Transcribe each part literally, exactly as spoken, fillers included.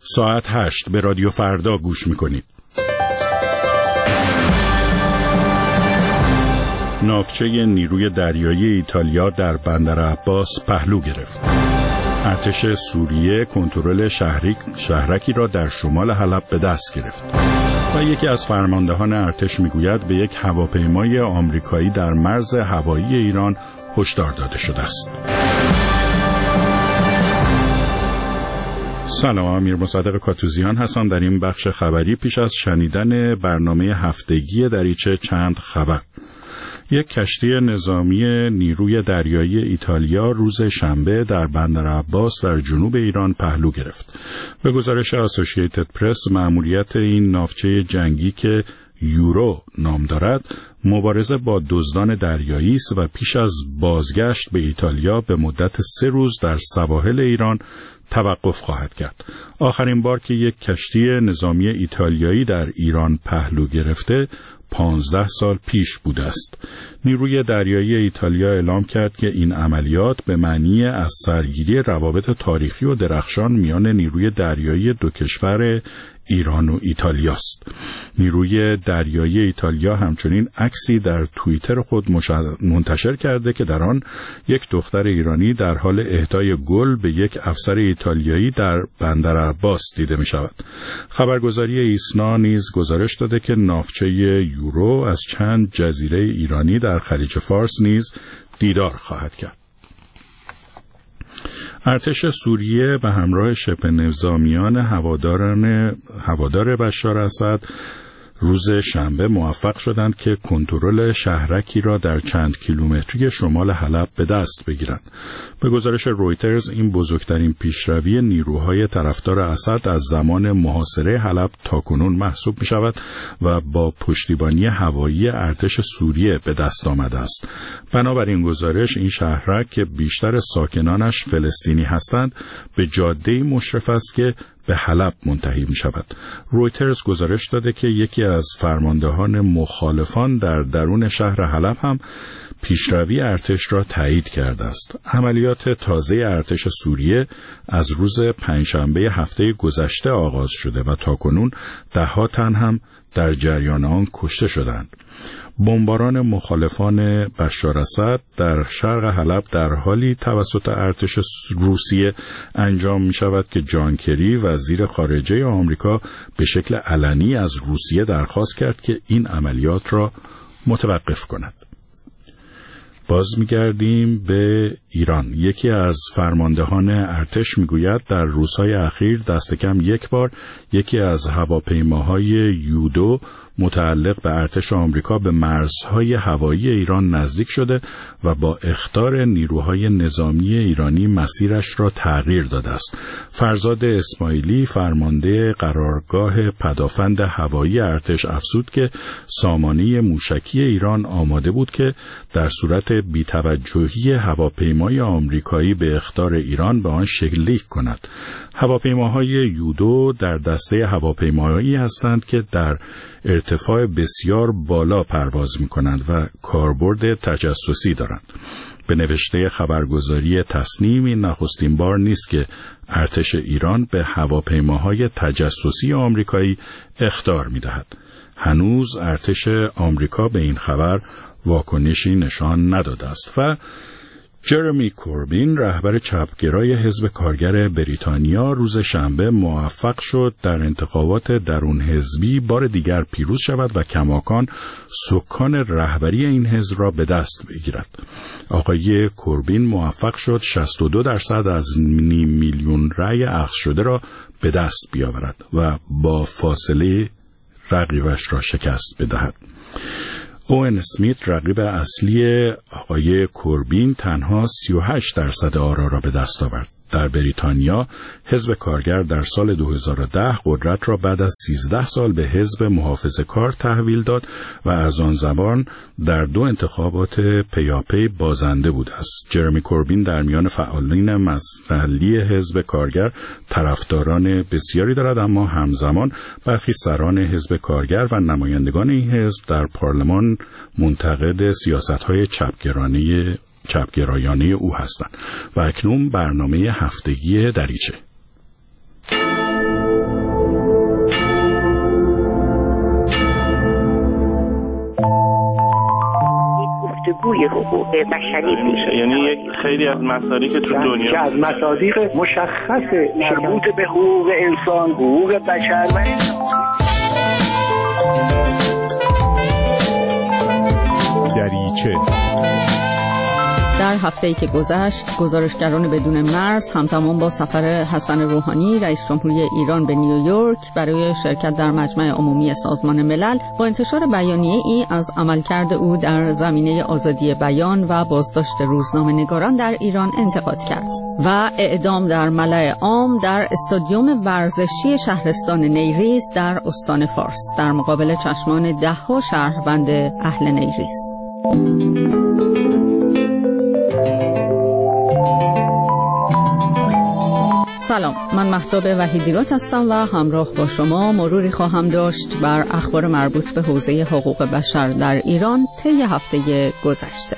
ساعت هشت به رادیو فردا گوش میکنید. ناوچه نیروی دریایی ایتالیا در بندر عباس پهلو گرفت. ارتش سوریه کنترل شهری شهرکی را در شمال حلب به دست گرفت و یکی از فرماندهان ارتش میگوید به یک هواپیمای آمریکایی در مرز هوایی ایران هشدار داده شده است. سلام، امیر مصدق کاتوزیان هستم. در این بخش خبری پیش از شنیدن برنامه هفتگی دریچه چند خبر. یک کشتی نظامی نیروی دریایی ایتالیا روز شنبه در بندر عباس در جنوب ایران پهلو گرفت. به گزارش اسوسییتد پرس، مأموریت این ناوچه جنگی که یورو نام دارد مبارزه با دزدان دریایی است و پیش از بازگشت به ایتالیا به مدت سه روز در سواحل ایران توقف خواهد کرد. آخرین بار که یک کشتی نظامی ایتالیایی در ایران پهلو گرفته پانزده سال پیش بوده است. نیروی دریایی ایتالیا اعلام کرد که این عملیات به معنی از سرگیری روابط تاریخی و درخشان میان نیروی دریایی دو کشور ایران و ایتالیا است. نیروی دریایی ایتالیا همچنین عکسی در توییتر خود منتشر کرده که در آن یک دختر ایرانی در حال اهدای گل به یک افسر ایتالیایی در بندر عباس دیده می شود. خبرگزاری ایسنا نیز گزارش داده که ناوچه یورو از چند جزیره ایرانی در خلیج فارس نیز دیدار خواهد کرد. ارتش سوریه به همراه شبه نظامیان هواداران هوادار بشار اسد روز شنبه موفق شدند که کنترل شهرکی را در چند کیلومتری شمال حلب به دست بگیرند. به گزارش رویترز، این بزرگترین پیشروی نیروهای طرفدار اسد از زمان محاصره حلب تاکنون محسوب می شود و با پشتیبانی هوایی ارتش سوریه به دست آمده است. بنابراین گزارش، این شهرک که بیشتر ساکنانش فلسطینی هستند به جاده‌ای مشرف است که به حلب منتهی می شود. رویترز گزارش داده که یکی از فرماندهان مخالفان در درون شهر حلب هم پیشروی ارتش را تایید کرده است. عملیات تازه ارتش سوریه از روز پنجشنبه هفته گذشته آغاز شده و تاکنون ده ها تن هم در جریان آن کشته شدند. بمباران مخالفان بشار اسد در شرق حلب در حالی توسط ارتش روسیه انجام می شود که جان کری وزیر خارجه آمریکا به شکل علنی از روسیه درخواست کرد که این عملیات را متوقف کند. باز می‌گردیم به ایران. یکی از فرماندهان ارتش میگوید در روزهای اخیر دست کم یک بار یکی از هواپیماهای یودو متعلق به ارتش آمریکا به مرزهای هوایی ایران نزدیک شده و با اخطار نیروهای نظامی ایرانی مسیرش را تغییر داده است. فرزاد اسماعیلی، فرمانده قرارگاه پدافند هوایی ارتش، افزود که سامانه موشکی ایران آماده بود که در صورت بی‌توجهی هواپیمای آمریکایی به اخطار ایران به آن شلیک کند. هواپیماهای یودو در دسته هواپیماهایی هستند که در ارتفاع بسیار بالا پرواز می‌کنند و کاربرد تجسسی دارند. به نوشته خبرگزاری تصنیم، این نخستین بار نیست که ارتش ایران به هواپیماهای تجسسی آمریکایی اخطار می‌دهد. هنوز ارتش آمریکا به این خبر واکنشی نشان نداده است. و جرمی کوربین، رهبر چپگرای حزب کارگر بریتانیا، روز شنبه موفق شد در انتخابات درون حزبی بار دیگر پیروز شود و کماکان سکان رهبری این حزب را به دست بگیرد. آقای کوربین موفق شد شصت و دو درصد از نیم میلیون رأی اخذ شده را به دست بیاورد و با فاصله رقیبش را شکست بدهد. اوون اسمیت، رقیب اصلی آقای کوربین، تنها سی و هشت درصد آرا را به دست آورد. در بریتانیا حزب کارگر در سال دو هزار و ده قدرت را بعد از سیزده سال به حزب محافظه‌کار تحویل داد و از آن زمان در دو انتخابات پیاپی بازنده بوده است. جرمی کوربین در میان فعالین محلی حزب کارگر طرفداران بسیاری دارد، اما همزمان برخی سران حزب کارگر و نمایندگان این حزب در پارلمان منتقد سیاست‌های چپگرایی چپگرایانه او هستند. و اکنون برنامه هفتگی دریچه. جمعی حقوق بشری میشه. یعنی یک خیلی از مسائلی که تو دنیا که از مصادیق مشخص مربوط به حقوق انسان، حقوق بشر و دریچه. در هفته‌ای که گذشت، گزارشگران بدون مرز همزمان با سفر حسن روحانی رئیس جمهوری ایران به نیویورک برای شرکت در مجمع عمومی سازمان ملل با انتشار بیانیه‌ای از عملکرد او در زمینه آزادی بیان و بازداشت روزنامه‌نگاران در ایران انتقاد کرد و اعدام در ملأ عام در استادیوم ورزشی شهرستان نیریز در استان فارس در مقابل چشمان ده‌ها شهروند اهل نیریز. سلام، من مهتاب وحیدیرات هستم و همراه با شما مروری خواهم داشت بر اخبار مربوط به حوزه حقوق بشر در ایران طی هفته گذشته.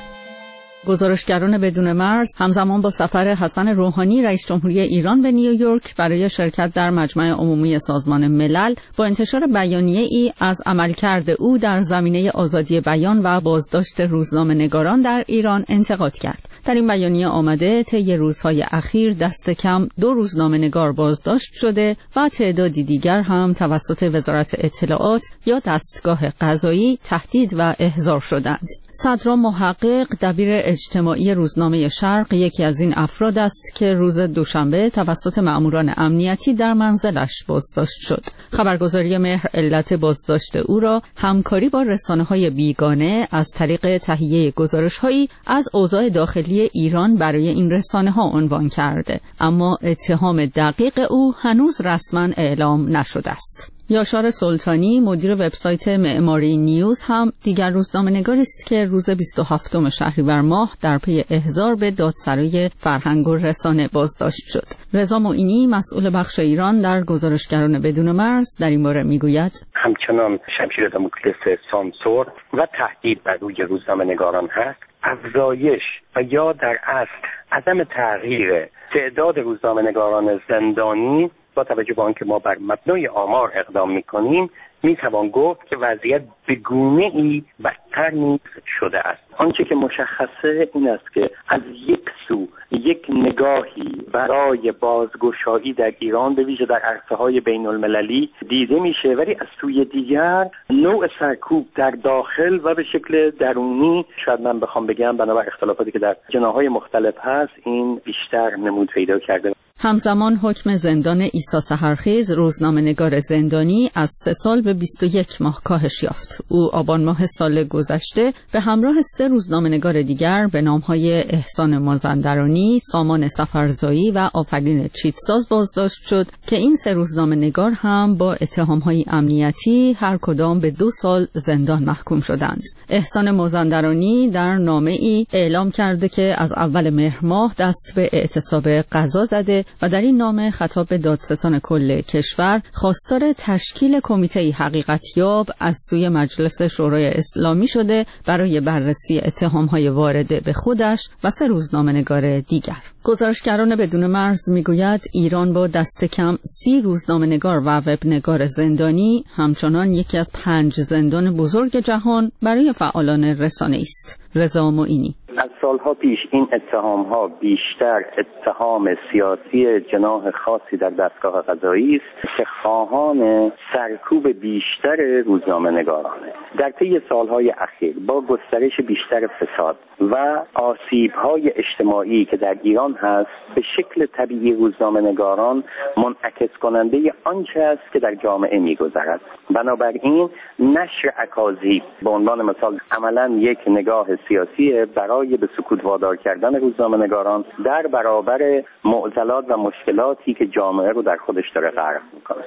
گزارشگران بدون مرز همزمان با سفر حسن روحانی رئیس جمهوری ایران به نیویورک برای شرکت در مجمع عمومی سازمان ملل با انتشار بیانیه‌ای از عملکرد او در زمینه آزادی بیان و بازداشت روزنامه‌نگاران در ایران انتقاد کرد. در این بیانیه آمده طی روزهای اخیر دست کم دو روزنامه‌نگار بازداشت شده و تعدادی دیگر هم توسط وزارت اطلاعات یا دستگاه قضایی تهدید و احضار شدند. صدرا محقق دبیر اجتماعی روزنامه شرق یکی از این افراد است که روز دوشنبه توسط مأموران امنیتی در منزلش بازداشت شد. خبرگزاری مهر علت بازداشت او را همکاری با رسانه‌های بیگانه از طریق تهیه گزارش‌هایی از اوضاع داخلی ایران برای این رسانه‌ها عنوان کرده، اما اتهام دقیق او هنوز رسما اعلام نشده است. یاشار سلطانی مدیر وبسایت معماری نیوز هم دیگر روزنامه‌نگاری است که روز بیست و هفتم شهریور ماه در پی احضار به دادسرای فرهنگ و رسانه بازداشت شد. رضا معینی مسئول بخش ایران در گزارشگران بدون مرز در این باره میگوید همچنان شمشیر دموکلس سانسور و تهدید بر روی روزنامه‌نگاران هست. افزایش و یا در اصل عدم تغییر تعداد روزنامه‌نگاران زندانی با توجه به آنکه ما بر مبنای آمار اقدام می‌کنیم میتوان گفت که وضعیت به گونه‌ای بدتر نیز شده است. آنچه که مشخصه این است که از یک سو یک نگاهی برای بازگشایی در ایران به ویژه در عرصه‌های بین‌المللی دیده میشه، ولی از سوی دیگر نوع سرکوب در داخل و به شکل درونی، شاید من بخوام بگم بنابر اختلافاتی که در جناح‌های مختلف هست، این بیشتر نمود پیدا کرده. همزمان حکم زندان عیسی سحرخیز روزنامه‌نگار زندانی از سه سال به بیست و یک ماه کاهش یافت. او آبان ماه سال گذشته به همراه سه روزنامه‌نگار دیگر به نام‌های احسان مازندرانی، سامان سفرزایی و آفرین چیتساز بازداشت شد که این سه روزنامه‌نگار هم با اتهام‌های امنیتی هر کدام به دو سال زندان محکوم شدند. احسان مازندرانی در نامه‌ای اعلام کرده که از اول مهر ماه دست به اعتصاب قضا زده و در این نامه خطاب به دادستان کل کشور خواستار تشکیل کمیته حقیقتیاب از سوی مجلس شورای اسلامی شده برای بررسی اتهام‌های وارده به خودش و سه روزنامه‌نگار دیگر. گزارشگران بدون مرز میگوید ایران با دست کم سی روزنامه‌نگار و وبنگار زندانی همچنان یکی از پنج زندان بزرگ جهان برای فعالان رسانه‌ای است. رضا معینی از سالها پیش این اتهام‌ها بیشتر اتهام سیاسی جناح خاصی در دستگاه قضایی است که خواهان سرکوب بیشتر روزنامه‌نگارانه. در طی سالهای اخیر با گسترش بیشتر فساد و آسیب‌های اجتماعی که در ایران هست، به شکل طبیعی روزنامه‌نگاران منعکس کننده آنچه است که در جامعه می‌گذرد. بنابراین نشر اکاذیب به عنوان مثال عملاً یک نگاه سیاسی برای به سکوت وادار کردن روزنامه‌نگاران در برابر معضلات و مشکلاتی که جامعه رو در خودش داره غرق می‌کنه.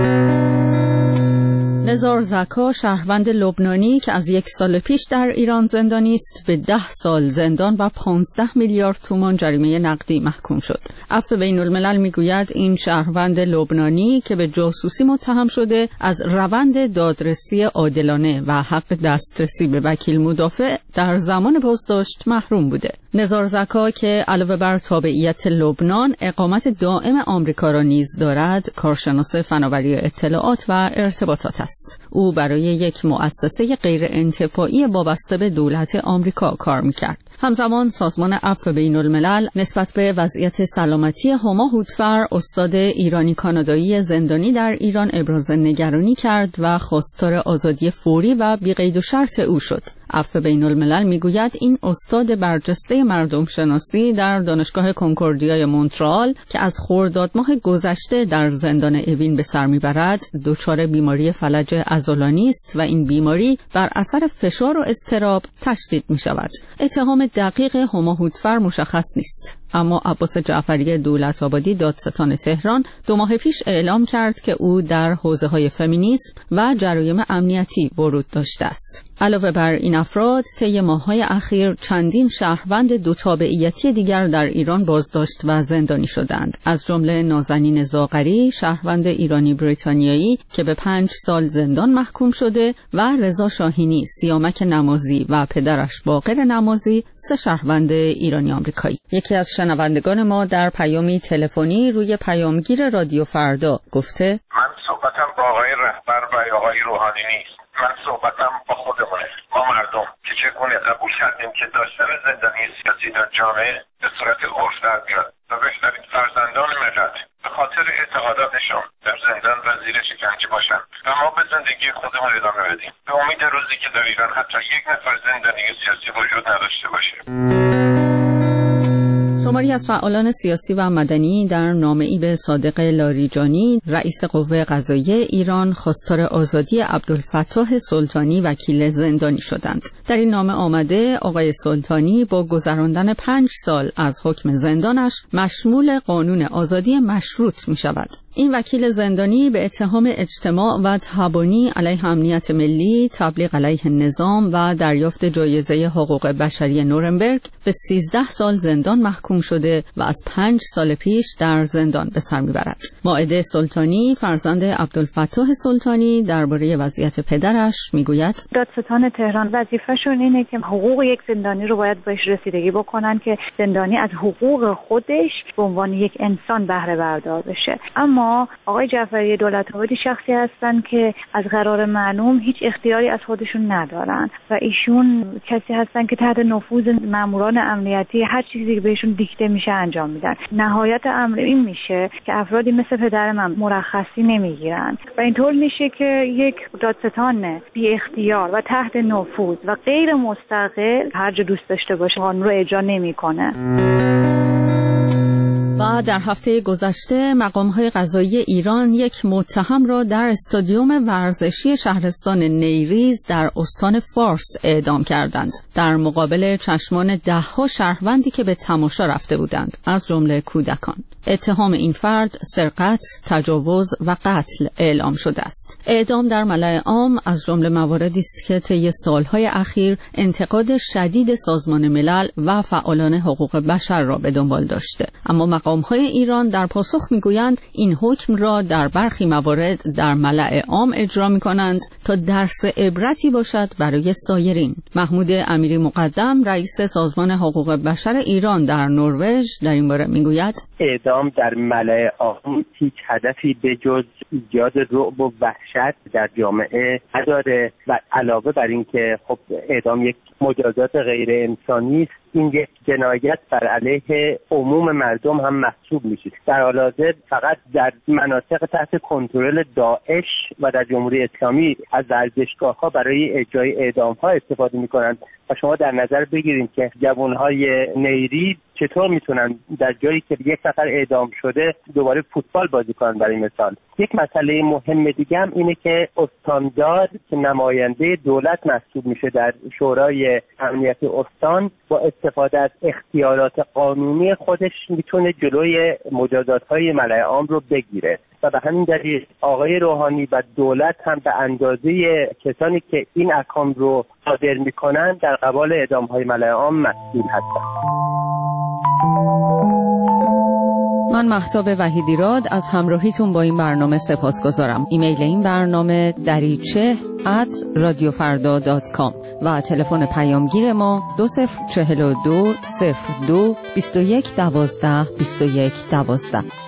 نزار زکا شهروند لبنانی که از یک سال پیش در ایران زندانی است به ده سال زندان و پانزده میلیارد تومان جریمه نقدی محکوم شد. عفو بین الملل میگوید این شهروند لبنانی که به جاسوسی متهم شده از روند دادرسی عادلانه و حق دسترسی به وکیل مدافع در زمان بازداشت محروم بوده. نزار زکا که علاوه بر تابعیت لبنان اقامت دائم آمریکا را نیز دارد، کارشناس فناوری اطلاعات و ارتباطات است. او برای یک مؤسسه غیر انتفاعی وابسته به دولت آمریکا کار میکرد. همزمان سازمان عفو بین الملل نسبت به وضعیت سلامتی هما هوتفر، استاد ایرانی کانادایی زندانی در ایران، ابراز نگرانی کرد و خواستار آزادی فوری و بی قید و شرط او شد. عفو بین الملل میگوید این استاد برجسته مردم شناسی در دانشگاه کنکوردیای مونترال که از خرداد ماه گذشته در زندان اوین به سر میبرد، دچار بیماری فلج عضلانی است و این بیماری بر اثر فشار و اضطراب تشدید می شود. اتهام دقیق هما هوتفر مشخص نیست، اما عباس جعفری دولت آبادی دادستان تهران دو ماه پیش اعلام کرد که او در حوزه‌های فمینیسم و جرایم امنیتی ورود داشته است. علاوه بر این افراد، طی ماه‌های اخیر چندین شهروند دو تابعیتی دیگر در ایران بازداشت و زندانی شدند، از جمله نازنین زاغری، شهروند ایرانی بریتانیایی که به پنج سال زندان محکوم شده، و رضا شاهینی، سیامک نمازی و پدرش باقر نمازی، سه شهروند ایرانی آمریکایی. یکی از شنوندگان ما در پیامی تلفنی روی پیامگیر رادیو فردا گفته: من صحبتم با آقای رهبر و آقای روحانی نیست، من صحبتم با خودمونه، ما مردم که چگونه قبول کردیم که داشتن زندانی سیاسی در جامعه به صورت عرف در بیاد و بهترین فرزندان ملت به خاطر اعتقاداتشان در زندان و زیر شکنجه باشن و ما به زندگی خودمون ادامه بدیم، به امید روزی که در ایران حتی یک نفر زندانی سیاسی وجود نداشته باشه. شماری از فعالان سیاسی و مدنی در نامه‌ای به صادق لاریجانی، رئیس قوه قضاییه ایران، خواستار آزادی عبدالفتاح سلطانی وکیل زندانی شدند. در این نامه آمده آقای سلطانی با گذراندن پنج سال از حکم زندانش مشمول قانون آزادی مشروط می شود. این وکیل زندانی به اتهام اجتماع و تبانی علیه امنیت ملی، تبلیغ علیه نظام و دریافت جایزه حقوق بشری نورنبرگ به سیزده سال زندان محکوم شده و از پنج سال پیش در زندان به سر میبرد. مائده سلطانی، فرزند عبدالفتاح سلطانی، درباره وضعیت پدرش میگوید: دادستان تهران وظیفه‌شون اینه که حقوق یک زندانی رو باید بهش رسیدگی بکنن که زندانی از حقوق خودش به عنوان یک انسان بهره بردار بشه. اما آقای جعفری دولت آبادی شخصی هستن که از قرار معلوم هیچ اختیاری از خودشون ندارن و ایشون کسی هستن که تحت نفوذ ماموران امنیتی هر چیزی که بهشون دیکته میشه انجام میدن. نهایت امر این میشه که افرادی مثل پدر من مرخصی نمیگیرن و اینطور میشه که یک دادستان بی اختیار و تحت نفوذ و غیر مستقل هر جا دوست داشته باشه قانون رو اجرا نمیکنه. و در هفته گذشته مقام‌های قضایی ایران یک متهم را در استادیوم ورزشی شهرستان نیریز در استان فارس اعدام کردند، در مقابل چشمان ده‌ها شهروندی که به تماشا رفته بودند، از جمله کودکان. اتهام این فرد سرقت، تجاوز و قتل اعلام شده است. اعدام در ملأ عام از جمله مواردی است که طی سالهای اخیر انتقاد شدید سازمان ملل و فعالان حقوق بشر را به دنبال داشته، اما مقام‌های ایران در پاسخ میگویند این حکم را در برخی موارد در ملأ عام اجرا می‌کنند تا درس عبرتی باشد برای سایرین. محمود امیری مقدم، رئیس سازمان حقوق بشر ایران در نروژ، در این باره میگوید: اعدام در ملأ عام هیچ هدفی به جز ایجاد رعب و وحشت در جامعه نداره و علاوه بر این که خب اعدام یک مجازات غیر انسانی است، این یک جنایت بر علیه عموم مردم هم محسوب میشه. در حال حاضر فقط در مناطق تحت کنترل داعش و در جمهوری اسلامی از ورزشگاه‌ها برای اجرای اعدام‌ها استفاده می‌کنند و شما در نظر بگیرید که جوان‌های نیری چطور میتونن در جایی که یک نفر اعدام شده دوباره فوتبال بازی کنن. برای مثال یک مسئله مهم دیگه هم اینه که استاندار که نماینده دولت محسوب میشه در شورای امنیت استان با استفاده از اختیارات قانونی خودش میتونه جلوی مجازات‌های ملأ عام رو بگیره و به همین دلیل آقای روحانی و دولت هم به اندازه کسانی که این احکام رو صادر میکنن در قبال اعدام‌های ملأ عام مسئول هستند. من مهتاب وحیدیراد از همراهیتون با این برنامه سپاسگزارم. ایمیل این برنامه دریچه ات رادیو فردا دات کام و تلفن پیامگیر ما دو صفر چهل و دو صفر دو بیست و یک دوازده بیست و یک دوازده.